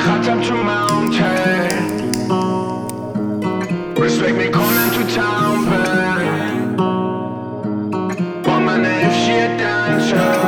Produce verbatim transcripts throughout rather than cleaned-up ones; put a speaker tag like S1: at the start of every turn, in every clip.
S1: خطم تو mountain Respect میکنن تو town band با من افشی dancer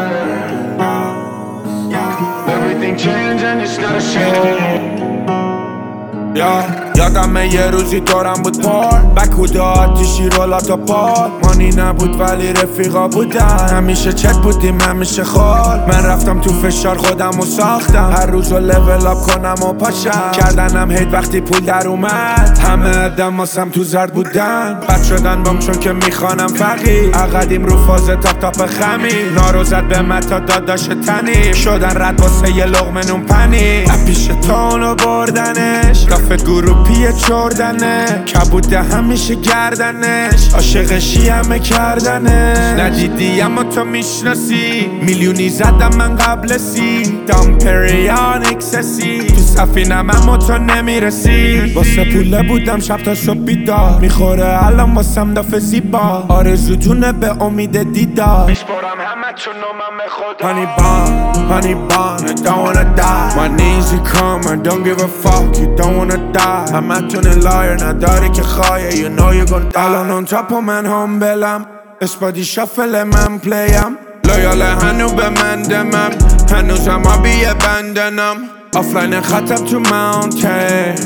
S1: Everything changed and it's not a shame
S2: yeah. یادمه یه روزی دورم بود پار بکوده آتیشی رولاتا پار مانی نبود ولی رفیقا بودن همیشه چک بودیم همیشه خال من رفتم تو فشار خودم و ساختم هر روز رو لیول اپ کنم و پاشم کردنم هید وقتی پول در اومد همه ادم واسم تو زرد بودن بد شدن بام چون که میخوانم فقیر اقدیم رو فاز تاپ تاپ خمی نارو زد به متا داداش تنی شدن رد واسه یه لغمه نون پنی اپیش تانو بردنش رفت گروه پیه چردنه کبوده همیشه گردنش عاشقشی همه کردنش ندیدی اما تو میشناسی میلیونی زدم من قبل سی دامپریان اکسسی تو سفینم اما تو نمیرسی واسه پوله بودم شب تا صبح بیدار میخوره الان واسم دافه زیبا آرزوتونه به امید دیدار
S1: میسپرم همه تو نومم به خدا
S2: Honey bun, honey bun, I don't wanna die My knees you come, I don't give a fuck, you don't wanna die همتون لایر نداری که خواهی You know you gon' die الان اون تاپ و من هم بلم اسپادی شافل من پلیم لایال هنو به من دمم هنوزم آبی بندنم آفلاین خطم تو mountain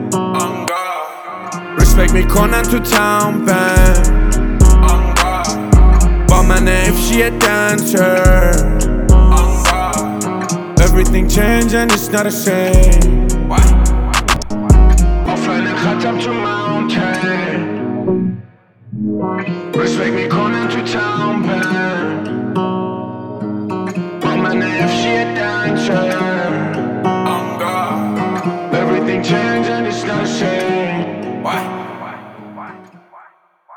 S2: Respect میکنن تو town band با من افشی dancer Everything changed and it's not a shame
S1: آفلاین خطم تو mountain Respect میکنن تو town band با من افشی dancer Everything changed and it's not a shame